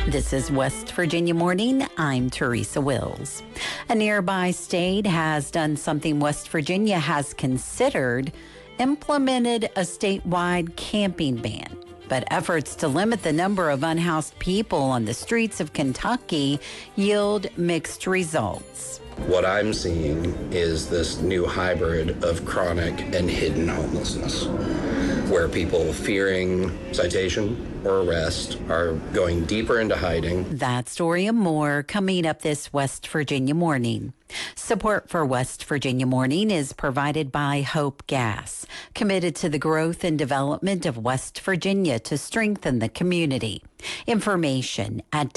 This is West Virginia Morning. I'm Teresa Wills. A nearby state has done something West Virginia has considered, implemented a statewide camping ban. But efforts to limit the number of unhoused people on the streets of Kentucky yield mixed results. What I'm seeing is this new hybrid of chronic and hidden homelessness, where people fearing citation or arrest are going deeper into hiding. That story and more coming up this West Virginia Morning. Support for West Virginia Morning is provided by Hope Gas, committed to the growth and development of West Virginia to strengthen the community. Information at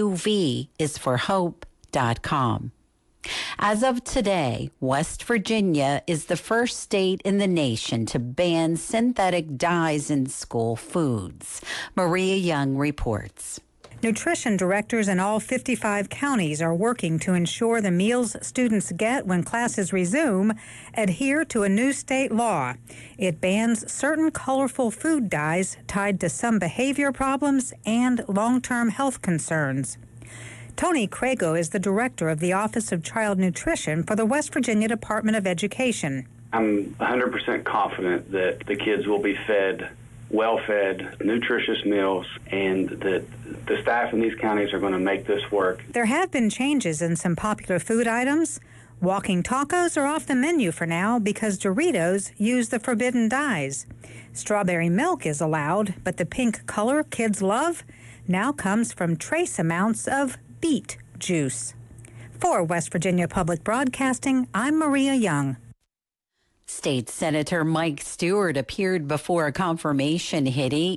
wvisforhope.com. As of today, West Virginia is the first state in the nation to ban synthetic dyes in school foods. Maria Young reports. Nutrition directors in all 55 counties are working to ensure the meals students get when classes resume adhere to a new state law. It bans certain colorful food dyes tied to some behavior problems and long-term health concerns. Tony Crago is the director of the Office of Child Nutrition for the West Virginia Department of Education. I'm 100% confident that the kids will be fed well-fed, nutritious meals, and that the staff in these counties are going to make this work. There have been changes in some popular food items. Walking tacos are off the menu for now because Doritos use the forbidden dyes. Strawberry milk is allowed, but the pink color kids love now comes from trace amounts of beet juice. For West Virginia Public Broadcasting, I'm Maria Young. State Senator Mike Stewart appeared before a confirmation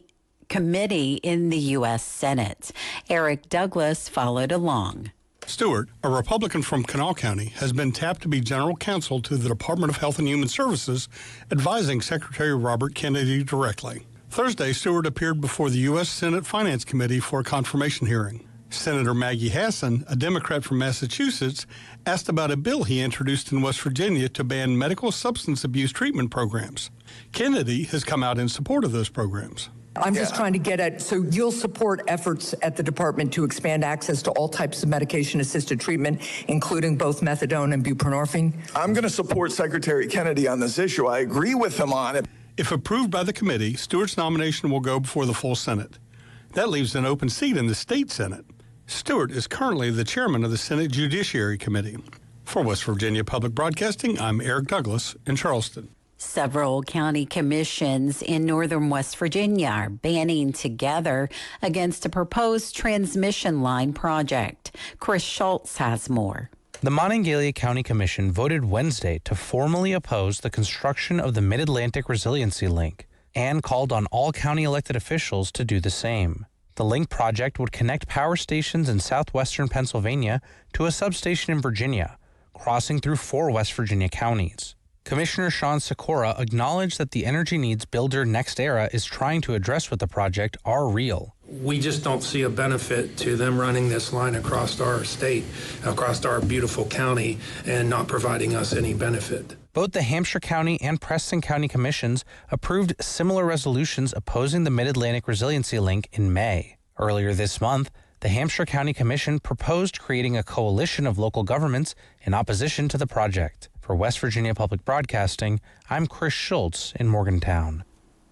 committee in the U.S. Senate. Eric Douglas followed along. Stewart, a Republican from Kanawha County, has been tapped to be general counsel to the Department of Health and Human Services, advising Secretary Robert Kennedy directly. Thursday, Stewart appeared before the U.S. Senate Finance Committee for a confirmation hearing. Senator Maggie Hassan, a Democrat from Massachusetts, asked about a bill he introduced in West Virginia to ban medical substance abuse treatment programs. Kennedy has come out in support of those programs. I'm just trying to get at, so you'll support efforts at the department to expand access to all types of medication-assisted treatment, including both methadone and buprenorphine? I'm going to support Secretary Kennedy on this issue. I agree with him on it. If approved by the committee, Stewart's nomination will go before the full Senate. That leaves an open seat in the state Senate. Stewart is currently the chairman of the Senate Judiciary Committee. For West Virginia Public Broadcasting, I'm Eric Douglas in Charleston. Several county commissions in northern West Virginia are banding together against a proposed transmission line project. Chris Schultz has more. The Monongalia County Commission voted Wednesday to formally oppose the construction of the Mid-Atlantic Resiliency Link and called on all county elected officials to do the same. The Link project would connect power stations in southwestern Pennsylvania to a substation in Virginia, crossing through 4 West Virginia counties. Commissioner Sean Sikora acknowledged that the energy needs builder NextEra is trying to address with the project are real. We just don't see a benefit to them running this line across our state, across our beautiful county, and not providing us any benefit. Both the Hampshire County and Preston County Commissions approved similar resolutions opposing the Mid-Atlantic Resiliency Link in May. Earlier this month, the Hampshire County Commission proposed creating a coalition of local governments in opposition to the project. For West Virginia Public Broadcasting, I'm Chris Schultz in Morgantown.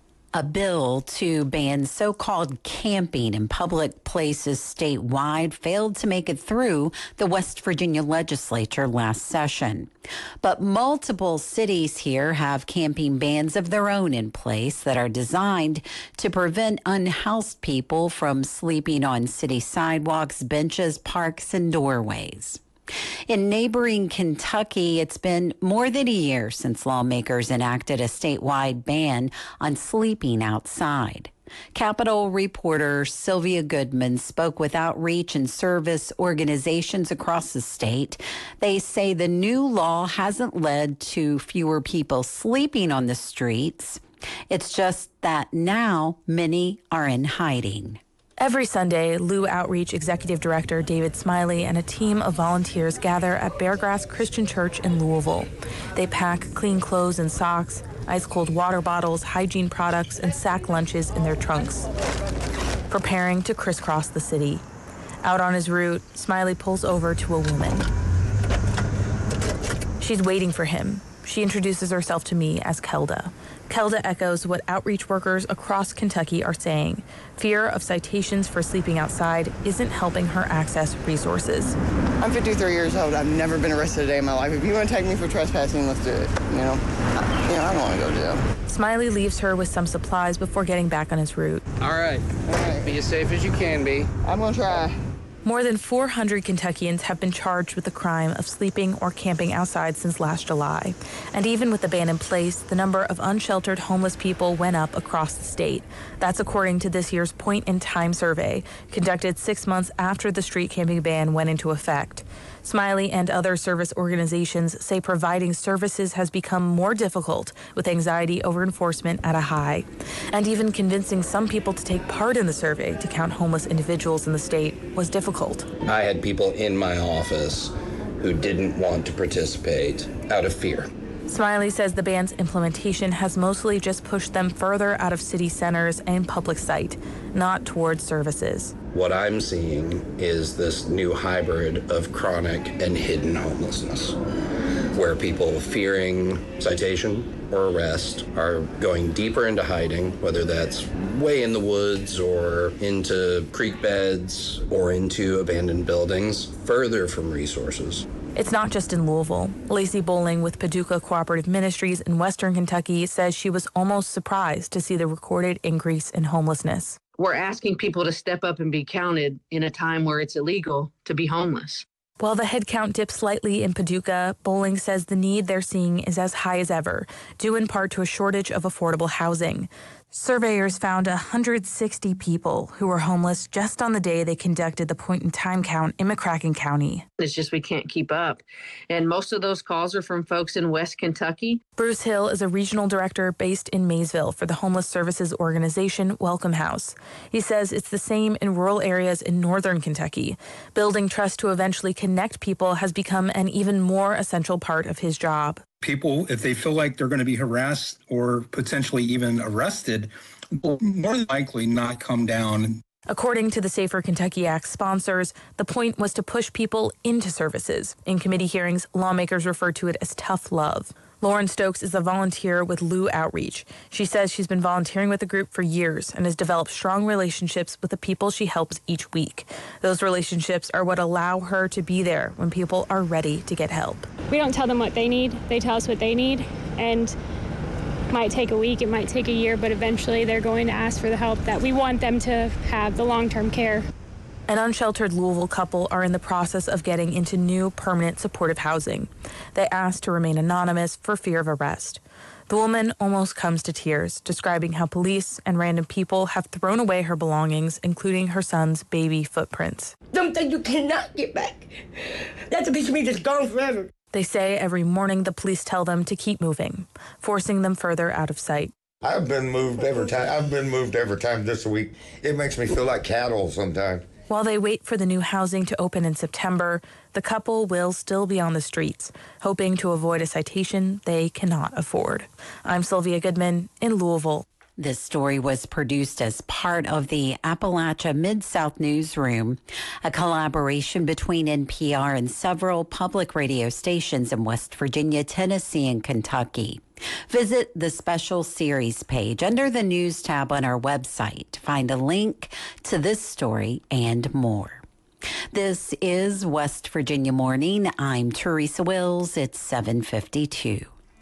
A bill to ban so-called camping in public places statewide failed to make it through the West Virginia legislature last session. But multiple cities here have camping bans of their own in place that are designed to prevent unhoused people from sleeping on city sidewalks, benches, parks, and doorways. In neighboring Kentucky, it's been more than a year since lawmakers enacted a statewide ban on sleeping outside. Capitol reporter Sylvia Goodman spoke with outreach and service organizations across the state. They say the new law hasn't led to fewer people sleeping on the streets. It's just that now many are in hiding. Every Sunday, Lou Outreach Executive Director David Smiley and a team of volunteers gather at Beargrass Christian Church in Louisville. They pack clean clothes and socks, ice-cold water bottles, hygiene products, and sack lunches in their trunks, preparing to crisscross the city. Out on his route, Smiley pulls over to a woman. She's waiting for him. She introduces herself to me as Kelda. Kelda echoes what outreach workers across Kentucky are saying. Fear of citations for sleeping outside isn't helping her access resources. I'm 53 years old. I've never been arrested a day in my life. If you want to take me for trespassing, let's do it. I don't want to go to jail. Smiley leaves her with some supplies before getting back on his route. All right. Be as safe as you can be. I'm going to try. More than 400 Kentuckians have been charged with the crime of sleeping or camping outside since last July. And even with the ban in place, the number of unsheltered homeless people went up across the state. That's according to this year's Point in Time survey, conducted 6 months after the street camping ban went into effect. Smiley and other service organizations say providing services has become more difficult with anxiety over enforcement at a high. And even convincing some people to take part in the survey to count homeless individuals in the state was difficult. I had people in my office who didn't want to participate out of fear. Smiley says the ban's implementation has mostly just pushed them further out of city centers and public sight, not towards services. What I'm seeing is this new hybrid of chronic and hidden homelessness, where people fearing citation or arrest are going deeper into hiding, whether that's way in the woods or into creek beds or into abandoned buildings, further from resources. It's not just in Louisville. Lacey Bowling with Paducah Cooperative Ministries in Western Kentucky says she was almost surprised to see the recorded increase in homelessness. We're asking people to step up and be counted in a time where it's illegal to be homeless. While the headcount dipped slightly in Paducah, Bowling says the need they're seeing is as high as ever, due in part to a shortage of affordable housing. Surveyors found 160 people who were homeless just on the day they conducted the Point in Time count in McCracken County. It's just we can't keep up. And most of those calls are from folks in West Kentucky. Bruce Hill is a regional director based in Maysville for the homeless services organization Welcome House. He says it's the same in rural areas in northern Kentucky. Building trust to eventually connect people has become an even more essential part of his job. People, if they feel like they're going to be harassed or potentially even arrested, will more than likely not come down. According to the Safer Kentucky Act sponsors, the point was to push people into services. In committee hearings, lawmakers referred to it as tough love. Lauren Stokes is a volunteer with Lou Outreach. She says she's been volunteering with the group for years and has developed strong relationships with the people she helps each week. Those relationships are what allow her to be there when people are ready to get help. We don't tell them what they need. They tell us what they need. And it might take a week, it might take a year, but eventually they're going to ask for the help that we want them to have, the long-term care. An unsheltered Louisville couple are in the process of getting into new permanent supportive housing. They asked to remain anonymous for fear of arrest. The woman almost comes to tears, describing how police and random people have thrown away her belongings, including her son's baby footprints. Something you cannot get back. That's a piece of me that's gone forever. They say every morning the police tell them to keep moving, forcing them further out of sight. I've been moved every time this week. It makes me feel like cattle sometimes. While they wait for the new housing to open in September, the couple will still be on the streets, hoping to avoid a citation they cannot afford. I'm Sylvia Goodman in Louisville. This story was produced as part of the Appalachia Mid-South Newsroom, a collaboration between NPR and several public radio stations in West Virginia, Tennessee, and Kentucky. Visit the special series page under the news tab on our website to find a link to this story and more. This is West Virginia Morning. I'm Teresa Wills. It's 7:52.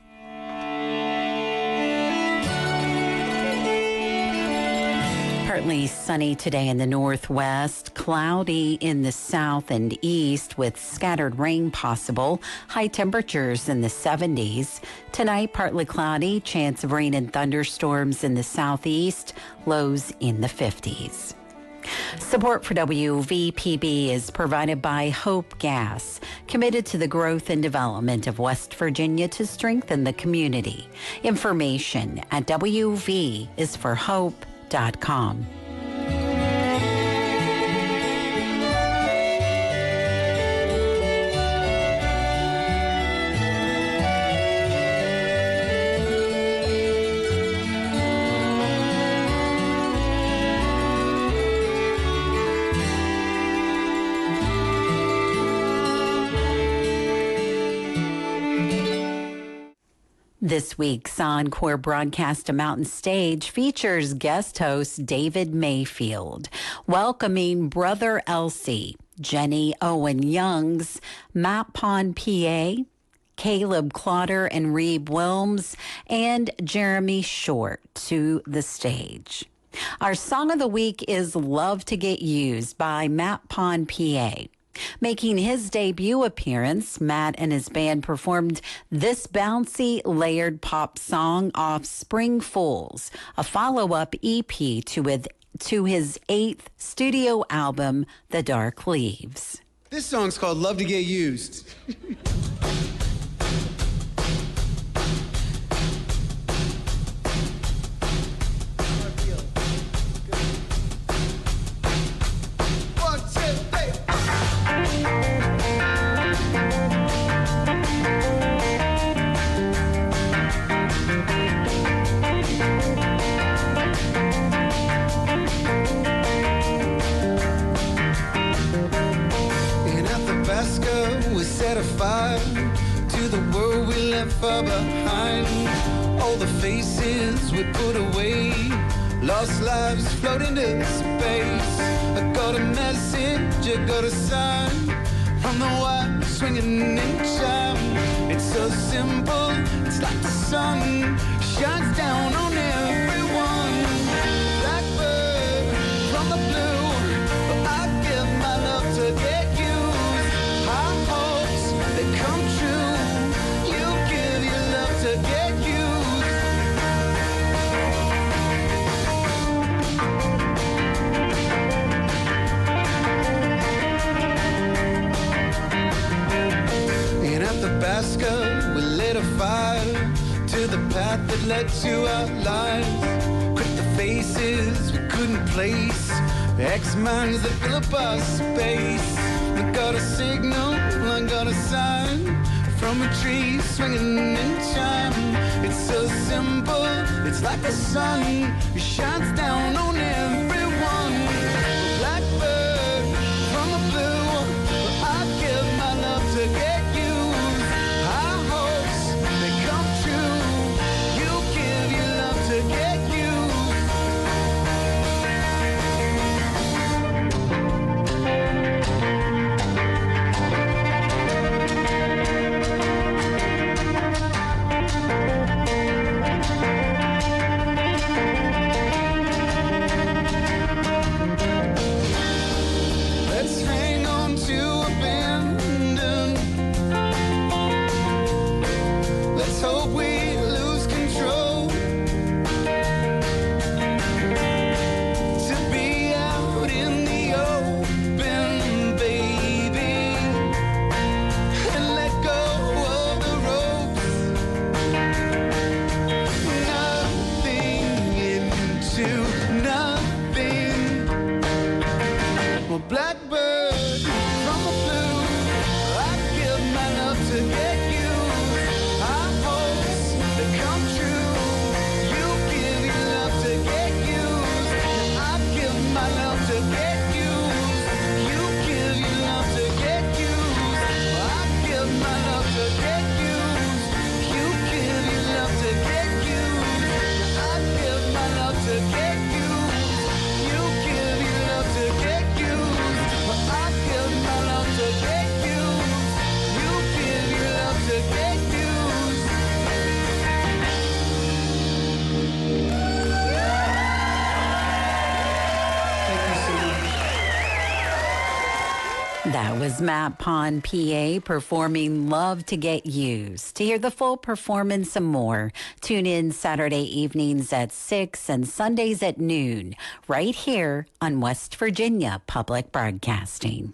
Partly sunny today in the northwest, cloudy in the south and east with scattered rain possible. High temperatures in the 70s. Tonight, partly cloudy, chance of rain and thunderstorms in the southeast, lows in the 50s. Support for WVPB is provided by Hope Gas, committed to the growth and development of West Virginia to strengthen the community. Information at wvisforhope.com. This week's Encore broadcast of Mountain Stage features guest host David Mayfield, welcoming Brother Elsie, Jenny Owen Youngs, Matt Pond, PA, Caleb Clotter and Reeb Wilms, and Jeremy Short to the stage. Our song of the week is Love to Get Used by Matt Pond, PA. Making his debut appearance, Matt and his band performed this bouncy, layered pop song off Spring Fools, a follow-up EP to his 8th studio album, The Dark Leaves. This song's called Love to Get Used. Set a fire to the world we left far behind. All the faces we put away, lost lives floating to space. I got a message, I got a sign from the wire swinging in chime. It's so simple, it's like the sun shines down on everyone. Blackbird from the blue, I give my love to get used. They come true. You give your love to get used. And at the Basca, we lit a fire to the path that led to our lives. Quit the faces we couldn't place, X-minds that fill up our space. I got a signal, I got a sign from a tree swinging in chime. It's so simple, it's like the sun, it shines down on everyone. Blackbird from the blue, I give my love to get used. Our hopes, they come true. You give your love to get Blackbird from the blue, I give my love to get used. Our hopes, they come true. You give your love to get used. I give my love to get used. You give your love to get used. I give my love to get used. You give your love to get used. I give my love to get used. You give your love to get used. I give my love to get used. You give your love to get used. Thank you so much. That was Matt Pond, PA, performing Love to Get Used. To hear the full performance and more, tune in Saturday evenings at 6 and Sundays at noon, right here on West Virginia Public Broadcasting.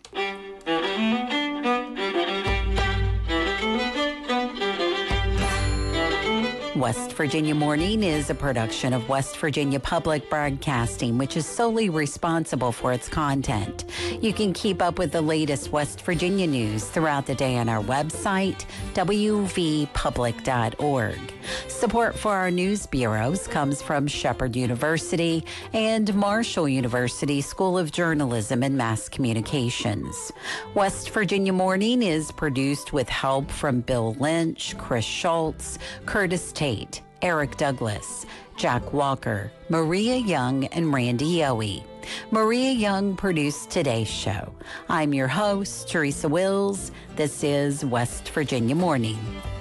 West Virginia Morning is a production of West Virginia Public Broadcasting, which is solely responsible for its content. You can keep up with the latest West Virginia news throughout the day on our website, wvpublic.org. Support for our news bureaus comes from Shepherd University and Marshall University School of Journalism and Mass Communications. West Virginia Morning is produced with help from Bill Lynch, Chris Schultz, Curtis Tate, Eric Douglas, Jack Walker, Maria Young, and Randy Yowie. Maria Young produced today's show. I'm your host, Teresa Wills. This is West Virginia Morning.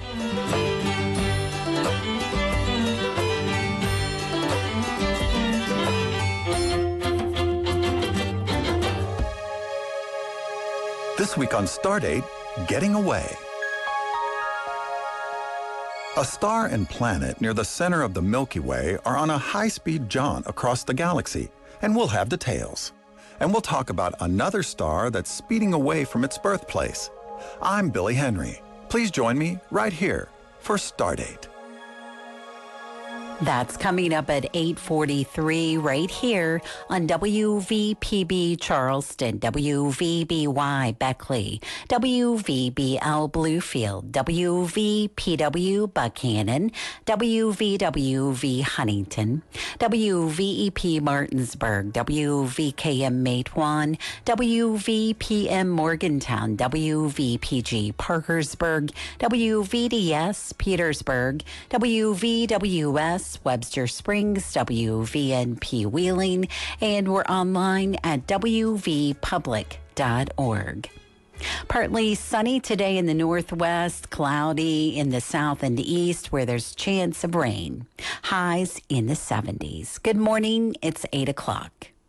This week on Stardate, Getting Away. A star and planet near the center of the Milky Way are on a high-speed jaunt across the galaxy, and we'll have details. And we'll talk about another star that's speeding away from its birthplace. I'm Billy Henry. Please join me right here for Stardate. That's coming up at 8:43 right here on WVPB Charleston, WVBY Beckley, WVBL Bluefield, WVPW Buchanan, WVWV Huntington, WVEP Martinsburg, WVKM Matewan, WVPM Morgantown, WVPG Parkersburg, WVDS Petersburg, WVWS Webster Springs, WVNP Wheeling, and we're online at wvpublic.org. Partly sunny today in the northwest, cloudy in the south and east where there's chance of rain. Highs in the 70s. Good morning. It's 8 o'clock.